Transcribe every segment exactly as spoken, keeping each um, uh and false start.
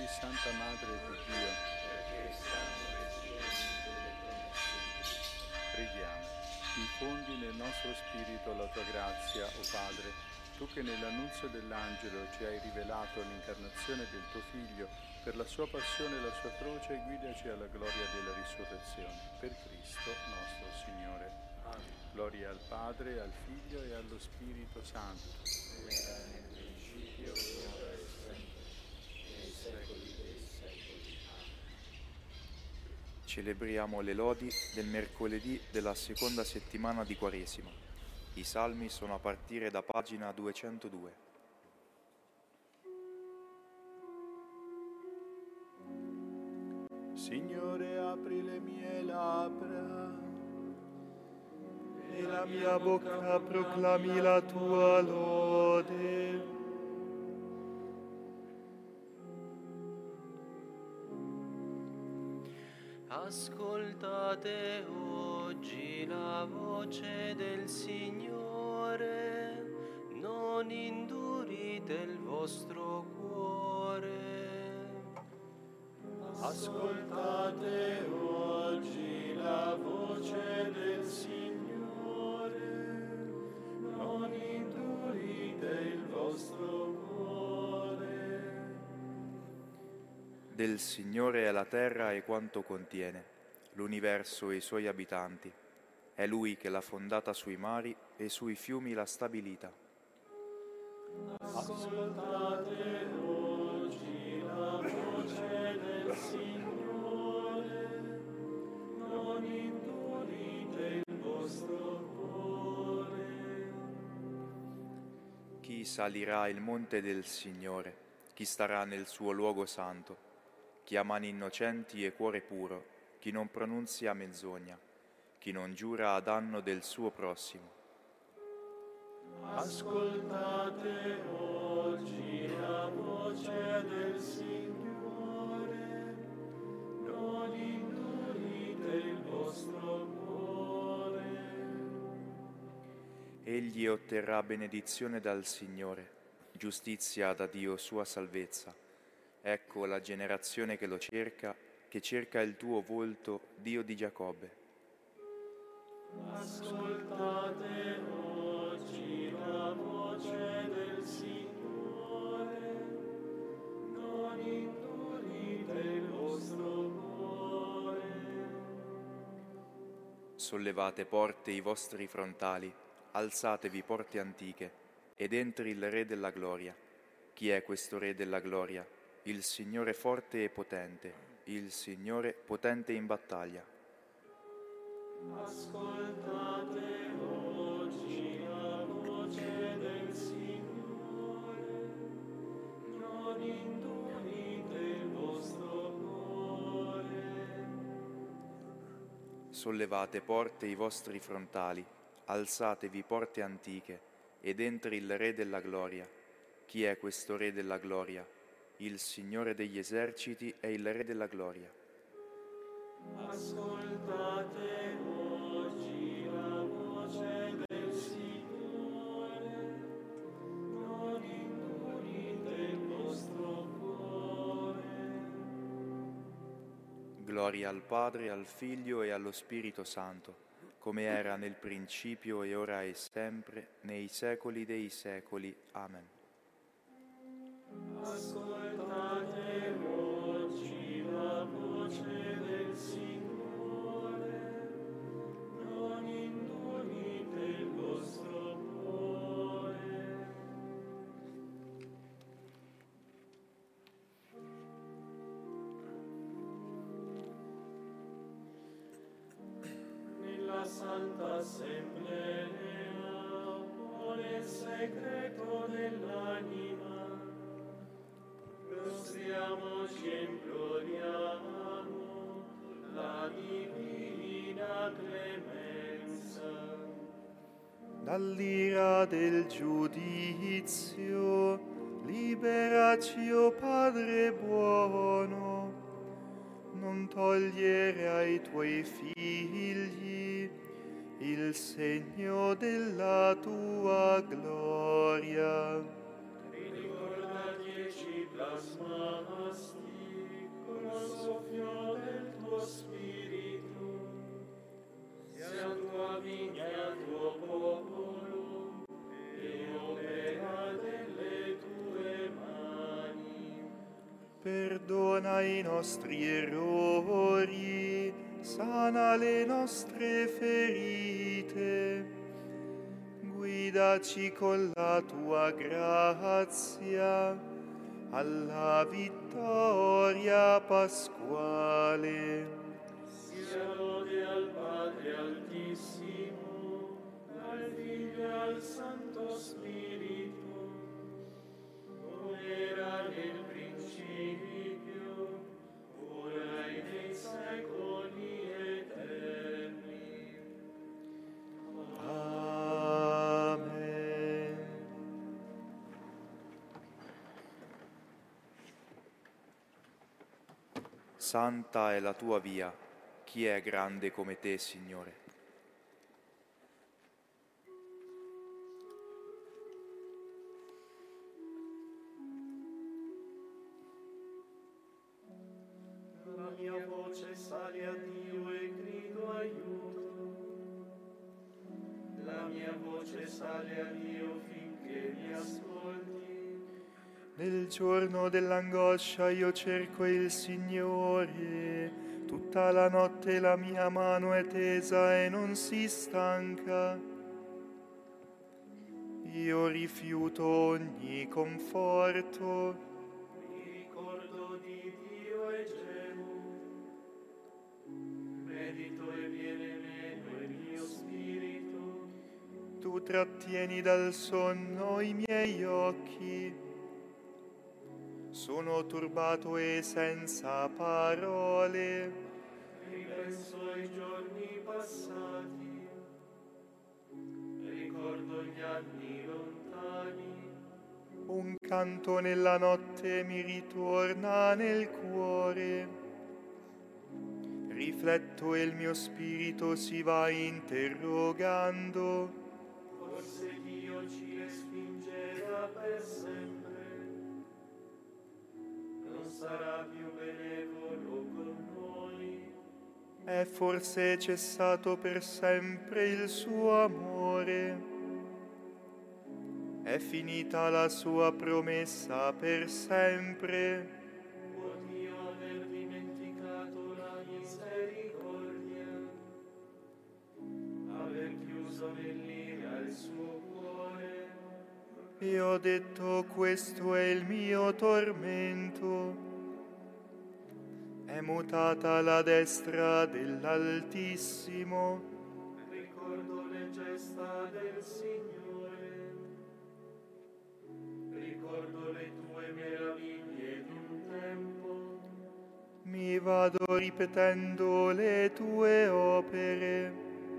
Santa Madre di Dio, perché siamo recipienti delle promesse di Cristo. preghiamo. Infondi nel nostro spirito la tua grazia, o Padre, tu che nell'annunzio dell'angelo ci hai rivelato l'incarnazione del tuo Figlio, per la sua passione e la sua croce, guidaci alla gloria della risurrezione. Per Cristo nostro Signore. Amen. Gloria al Padre, al Figlio e allo Spirito Santo. Come era nel principio, ora e sempre, nei secoli dei secoli. Amen. Celebriamo le lodi del mercoledì della seconda settimana di Quaresima. I salmi sono a partire da pagina duecentodue. Signore, apri le mie labbra e la mia bocca proclami la tua lode. Ascoltate oggi la voce del Signore, non indurite il vostro cuore. Ascoltate oggi la voce del Signore, non indurite il vostro cuore. Del Signore è la terra e quanto contiene, l'universo e i suoi abitanti. È Lui che l'ha fondata sui mari e sui fiumi l'ha stabilita. Ascoltate oggi la voce del Signore, non indurite il vostro cuore. Chi salirà il monte del Signore? Chi starà nel suo luogo santo? Chi ha mani innocenti e cuore puro, chi non pronunzia menzogna, chi non giura a danno del suo prossimo. Ascoltate oggi la voce del Signore, non indurite il vostro cuore. Egli otterrà benedizione dal Signore, giustizia da Dio sua salvezza. Ecco la generazione che lo cerca, che cerca il tuo volto, Dio di Giacobbe. Ascoltate oggi la voce del Signore, non indurite il vostro cuore. Sollevate porte i vostri frontali, alzatevi porte antiche, ed entri il Re della Gloria. Chi è questo Re della Gloria? Il Signore forte e potente, il Signore potente in battaglia. Ascoltate oggi la voce del Signore, non indurite il vostro cuore. Sollevate porte i vostri frontali, alzatevi porte antiche, ed entri il Re della Gloria. Chi è questo Re della Gloria? Il Signore degli eserciti è il Re della Gloria. Ascoltate oggi la voce del Signore, non indurite il vostro cuore. Gloria al Padre, al Figlio e allo Spirito Santo, come era nel principio e ora e sempre, nei secoli dei secoli. Amen. Ascoltate oggi la voce del Signore, non indurite il vostro cuore. Nella Santa Assemblea o nel segreto dell'anima, prostriamoci e imploriamo la divina clemenza. Dall'ira del giudizio, liberaci, o Padre buono, non togliere ai tuoi figli il segno della tua gloria. Ricordati e ci plasmasti perdona i nostri errori, sana le nostre ferite, guidaci con la tua grazia alla vittoria pasquale. Sia lode al Padre Altissimo, al Figlio e al Santo Spirito, come era nel principio, ora e nei secoli eterni. Amen. Santa è la tua via, chi è grande come te, Signore? La mia voce sale a Dio e grido aiuto. La mia voce sale a Dio finché mi ascolti. Nel giorno dell'angoscia io cerco il Signore, tutta la notte la mia mano è tesa e non si stanca. Io rifiuto ogni conforto, Mi ricordo di Dio e gemo. Medito e viene meno il mio spirito. tu trattieni dal sonno i miei occhi. Sono turbato e senza parole. Ripenso ai giorni passati. Ricordo gli anni lontani. Un canto nella notte mi ritorna nel cuore. Rifletto e il mio spirito si va interrogando. Forse Dio ci respingerà per sempre. Non sarà più benevolo con noi. È forse cessato per sempre il suo amore. È finita la sua promessa per sempre. Può Dio aver dimenticato la misericordia, aver chiuso nell'ira il suo cuore? E ho detto, questo è il mio tormento. È mutata la destra dell'Altissimo. Ricordo le gesta del Signore, ricordo le tue meraviglie di un tempo. Mi vado ripetendo le tue opere.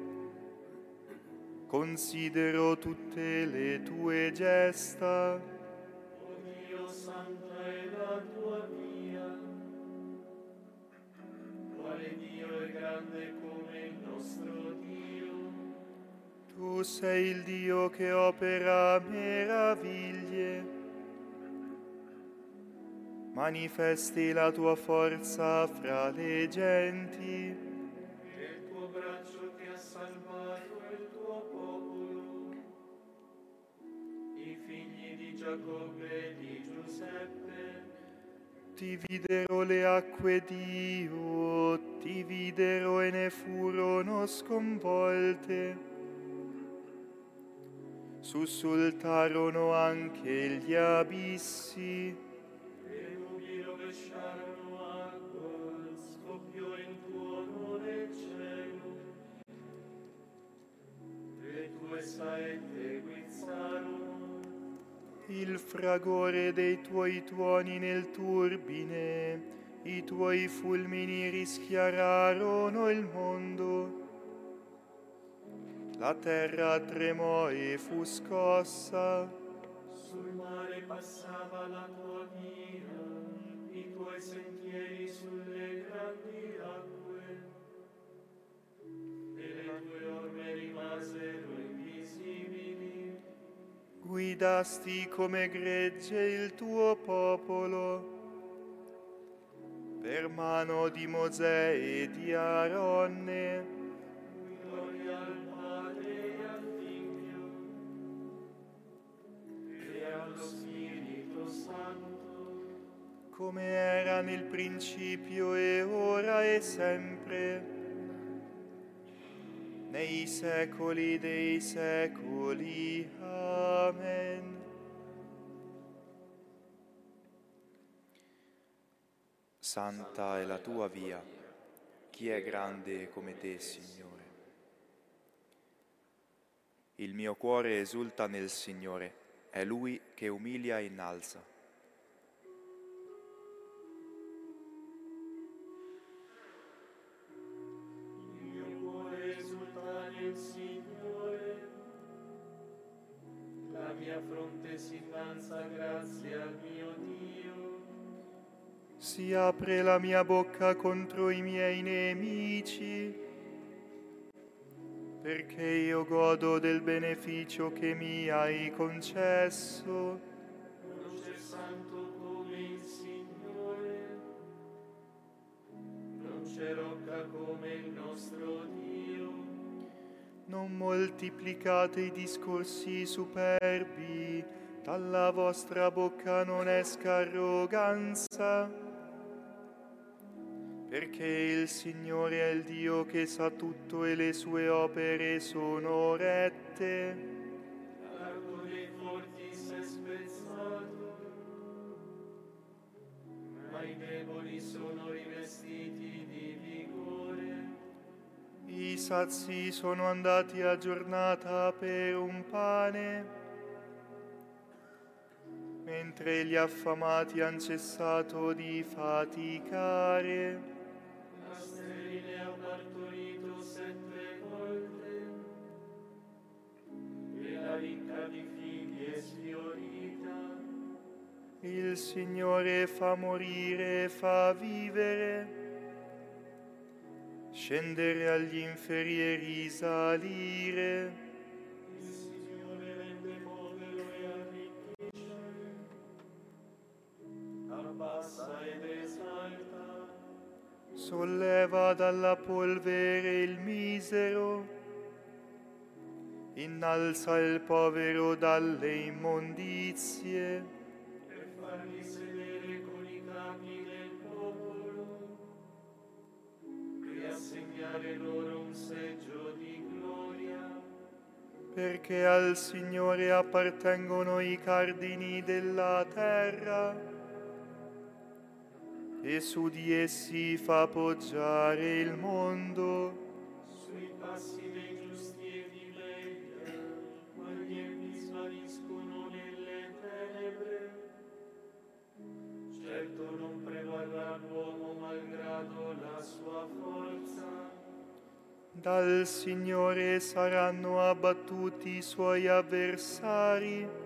Considero tutte le tue gesta. O Dio, santa è la tua via. Quale Dio è grande come il nostro Dio? Tu sei il Dio che opera meraviglie. Manifesti la tua forza fra le genti. È il tuo braccio che ha salvato il tuo popolo, i figli di Giacobbe e di Giuseppe. Ti videro le acque, Dio, ti videro e ne furono sconvolte. Sussultarono anche gli abissi. Le nubi rovesciarono acqua, scoppiò in tuo onore il cielo. Le tue saette guizzarono, Il fragore dei tuoi tuoni nel turbine, i tuoi fulmini rischiararono il mondo. La terra tremò e fu scossa. sul mare passava la tua via, i tuoi sentieri sulle grandi acque, e le tue orme rimasero invisibili. Guidasti come gregge il tuo popolo, per mano di Mosè e di Aronne. Gloria al Padre e al Figlio e allo Spirito Santo, come era nel principio e ora e sempre, nei secoli dei secoli. Amen. Santa è la tua via, chi è grande come te, Signore? Il mio cuore esulta nel Signore, è Lui che umilia e innalza. Il mio cuore esulta nel Signore, la mia fronte si innalza grazie al mio Dio. Si apre la mia bocca contro i miei nemici, perché io godo del beneficio che mi hai concesso. Non c'è santo come il Signore, non c'è rocca come il nostro Dio. Non moltiplicate i discorsi superbi, dalla vostra bocca non esca arroganza, perché il Signore è il Dio che sa tutto e le sue opere sono rette. L'arco dei forti si è spezzato, ma i deboli sono rivestiti di vigore. I sazi sono andati a giornata per un pane, mentre gli affamati han cessato di faticare. La sterile ha partorito sette volte, e la ricca di figli è sfiorita. Il Signore fa morire e fa vivere, scendere agli inferi e risalire. Il Signore rende povero e arricchisce, abbassa ed esalta. Solleva dalla polvere il misero, innalza il povero dalle immondizie. Per farli sedere con i capi del popolo e assegnare loro un seggio di gloria. Perché al Signore appartengono i cardini della terra, e su di essi fa poggiare il mondo. Sui passi dei giusti e di veglia, ma gli empi svaniscono nelle tenebre. Certo non prevarrà l'uomo malgrado la sua forza. Dal Signore saranno abbattuti i suoi avversari.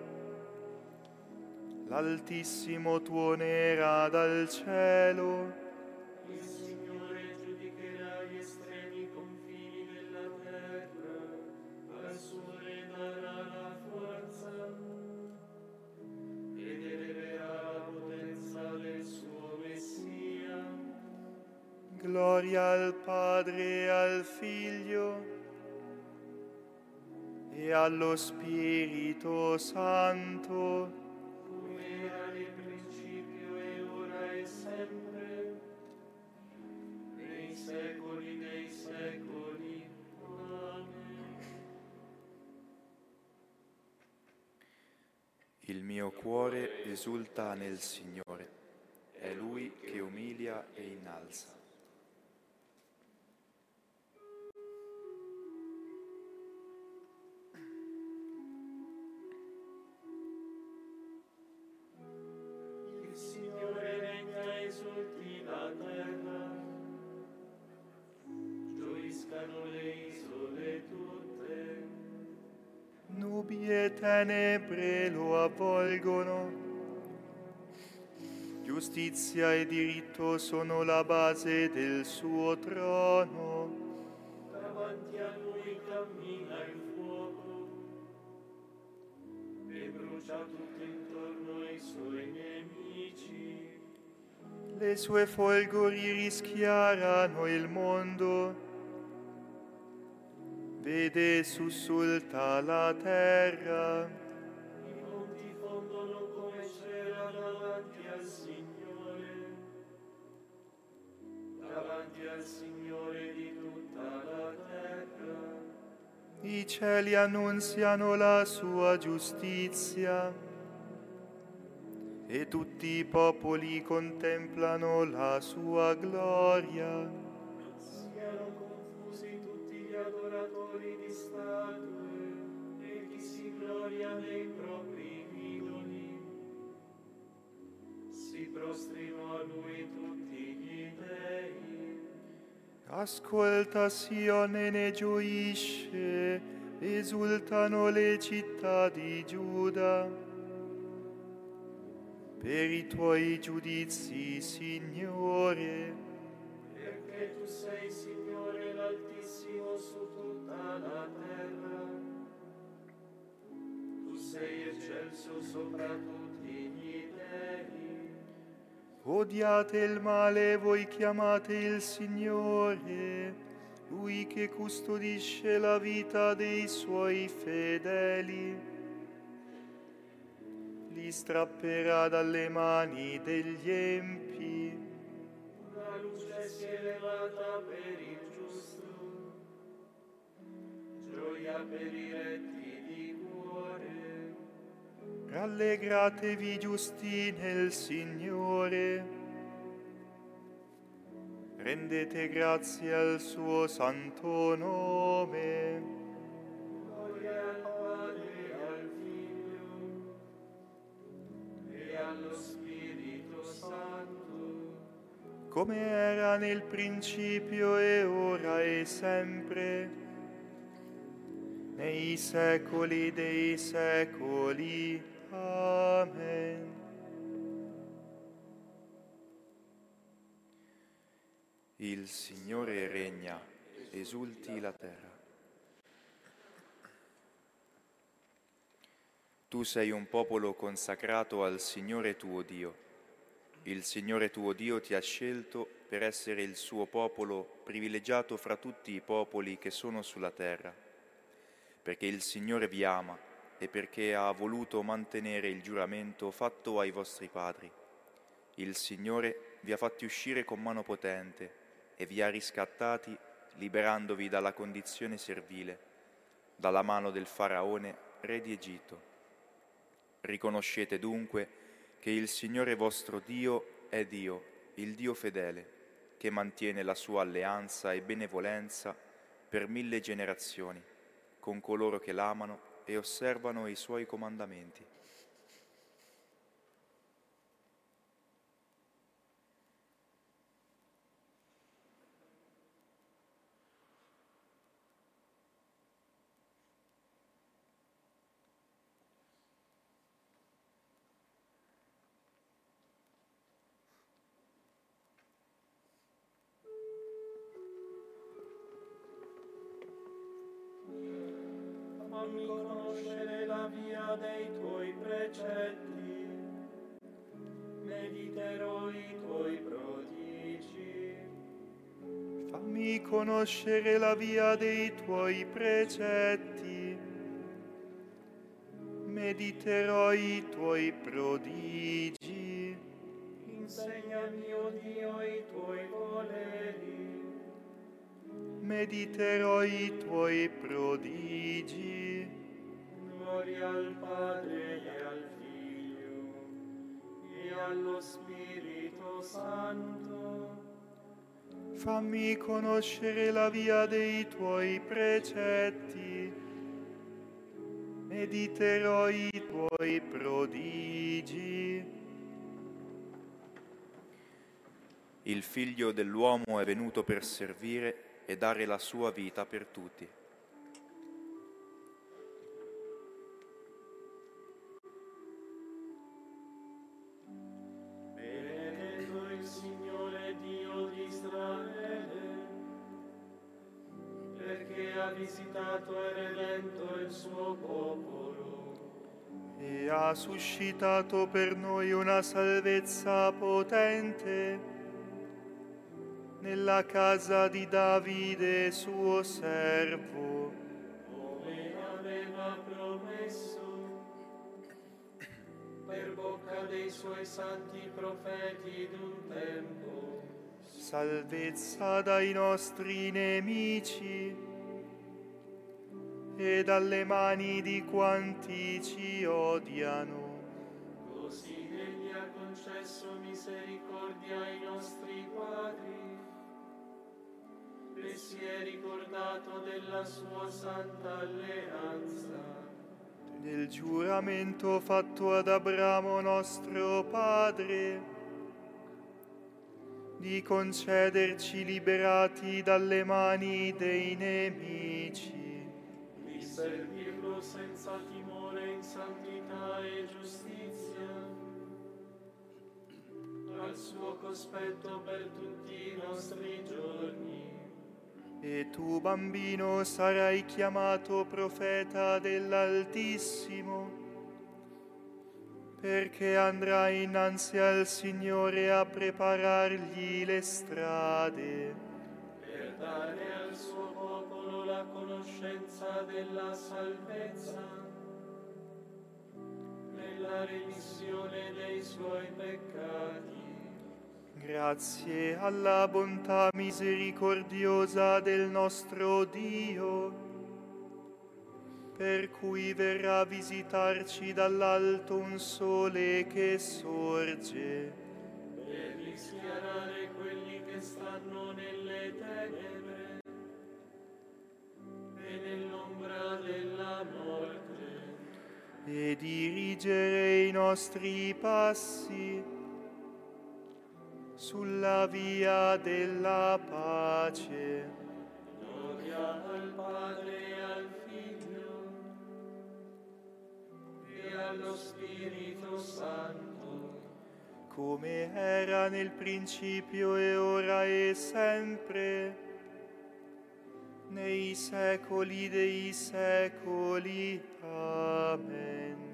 L'Altissimo tuonerà dal cielo. Il Signore giudicherà gli estremi confini della terra, al suo re darà la forza ed eleverà la potenza del suo Messia. Gloria al Padre e al Figlio e allo Spirito Santo, Come era nel principio e ora e sempre, nei secoli dei secoli. Amen. Il mio cuore esulta nel Signore, è Lui che umilia e innalza. Il Signore regna, esulti la terra, gioiscano le isole tutte. nubi e tenebre lo avvolgono. Giustizia e diritto sono la base del suo trono. Davanti a lui cammina il fuoco e brucia tutto intorno ai suoi nemici. Le sue folgori rischiarano il mondo. Vede sussulta la terra. I monti fondono come cera davanti al Signore. davanti al Signore di tutta la terra. I cieli annunziano la sua giustizia e tutti i popoli contemplano la sua gloria. Siano confusi tutti gli adoratori di statue e chi si gloria nei propri idoli. Si prostrino a lui tutti gli dei. Ascolta Sione, ne gioisce, esultano le città di Giuda. Per i tuoi giudizi, Signore, Perché tu sei, Signore, l'Altissimo su tutta la terra. Tu sei eccelso sopra tutti gli dei. odiate il male, voi chiamate il Signore, Lui che custodisce la vita dei suoi fedeli. Li strapperà dalle mani degli empi. Una luce si è levata per il giusto, gioia per i retti di cuore. Rallegratevi giusti nel Signore. Rendete grazie al suo santo nome. Gloria al Padre e al Figlio e allo Spirito Santo, come era nel principio e ora e sempre, nei secoli dei secoli. Amen. Il Signore regna, esulti la terra. Tu sei un popolo consacrato al Signore tuo Dio. Il Signore tuo Dio ti ha scelto per essere il suo popolo privilegiato fra tutti i popoli che sono sulla terra, perché il Signore vi ama e perché ha voluto mantenere il giuramento fatto ai vostri padri. Il Signore vi ha fatti uscire con mano potente e vi ha riscattati liberandovi dalla condizione servile, dalla mano del Faraone, re di Egitto. Riconoscete dunque che il Signore vostro Dio è Dio, il Dio fedele, che mantiene la sua alleanza e benevolenza per mille generazioni, con coloro che l'amano e osservano i suoi comandamenti. Fammi conoscere la via dei tuoi precetti, mediterò i tuoi prodigi. Fammi conoscere la via dei tuoi precetti, mediterò i tuoi prodigi. Insegnami, o Dio, i tuoi voleri. Mediterò i tuoi prodigi. Gloria al Padre e al Figlio e allo Spirito Santo. Fammi conoscere la via dei tuoi precetti, mediterò i tuoi prodigi. Il Figlio dell'uomo è venuto per servire e dare la sua vita per tutti. Benedetto il Signore Dio di Israele, perché ha visitato e redento il suo popolo E ha suscitato per noi una salvezza potente nella casa di Davide suo servo, come aveva promesso per bocca dei suoi santi profeti d'un tempo. salvezza dai nostri nemici e dalle mani di quanti ci odiano. Così Egli ha concesso misericordia ai nostri padri e si è ricordato della sua santa alleanza. Nel giuramento fatto ad Abramo nostro padre, di concederci liberati dalle mani dei nemici, Di servirlo senza timore in santità e giustizia, al suo cospetto per tutti i nostri giorni. E tu, bambino, sarai chiamato profeta dell'Altissimo, perché andrai innanzi al Signore a preparargli le strade, Per dare al suo popolo la conoscenza della salvezza, nella remissione dei suoi peccati. grazie alla bontà misericordiosa del nostro Dio, per cui verrà a visitarci dall'alto un sole che sorge, Per rischiarare quelli che stanno nelle tenebre e nell'ombra della morte, e dirigere i nostri passi sulla via della pace. gloria al Padre e al Figlio e allo Spirito Santo, Come era nel principio e ora e sempre, nei secoli dei secoli. Amen.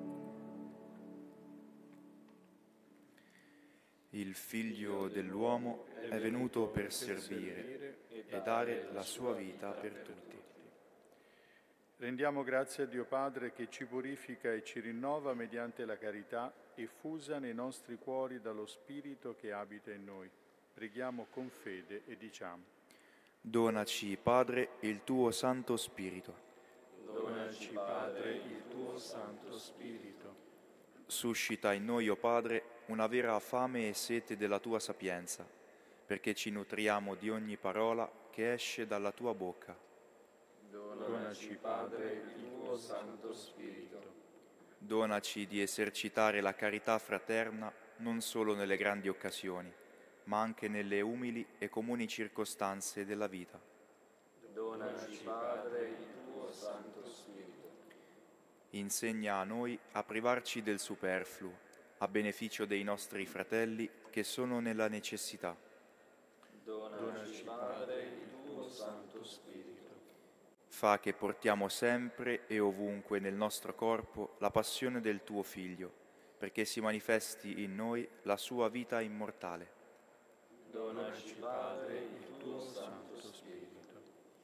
Il Figlio dell'uomo è venuto per servire e dare la sua vita per tutti. Rendiamo grazie a Dio Padre che ci purifica e ci rinnova mediante la carità effusa nei nostri cuori dallo Spirito che abita in noi. Preghiamo con fede e diciamo: Donaci, Padre, il tuo Santo Spirito. Donaci, Padre, il tuo Santo Spirito. Suscita in noi, o Padre, una vera fame e sete della tua sapienza, perché ci nutriamo di ogni parola che esce dalla tua bocca. Donaci, Padre, il tuo Santo Spirito. Donaci di esercitare la carità fraterna non solo nelle grandi occasioni, ma anche nelle umili e comuni circostanze della vita. Donaci, Padre, il tuo Santo Spirito. Insegna a noi a privarci del superfluo, a beneficio dei nostri fratelli che sono nella necessità. Donaci, Padre, il tuo Santo Spirito. Fa che portiamo sempre e ovunque nel nostro corpo la passione del tuo Figlio, perché si manifesti in noi la sua vita immortale. Donaci, Padre, il tuo Santo Spirito.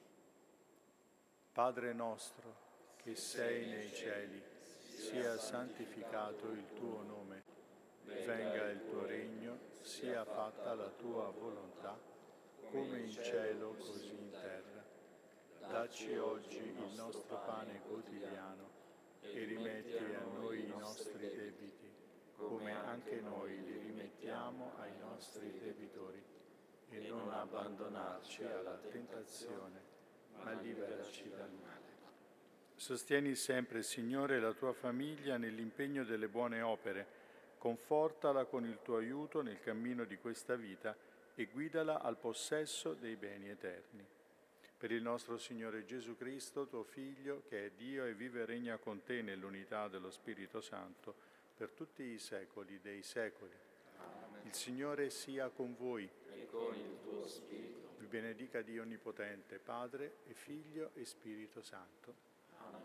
Padre nostro, che sei nei cieli, sia santificato il tuo nome. Venga il tuo regno, sia fatta la tua volontà, come in cielo così in terra. Dacci oggi il nostro pane quotidiano e rimetti a noi i nostri debiti, come anche noi li rimettiamo ai nostri debitori. E non abbandonarci alla tentazione, ma liberaci dal male. Sostieni sempre, Signore, la tua famiglia nell'impegno delle buone opere, confortala con il tuo aiuto nel cammino di questa vita e guidala al possesso dei beni eterni. Per il nostro Signore Gesù Cristo, tuo Figlio, che è Dio e vive e regna con te nell'unità dello Spirito Santo, per tutti i secoli dei secoli. Amen. Il Signore sia con voi. E con il tuo Spirito. Vi benedica Dio Onnipotente, Padre e Figlio e Spirito Santo. Amen.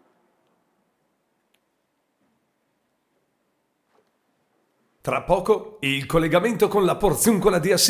Tra poco il collegamento con la Porziuncola di Assisi.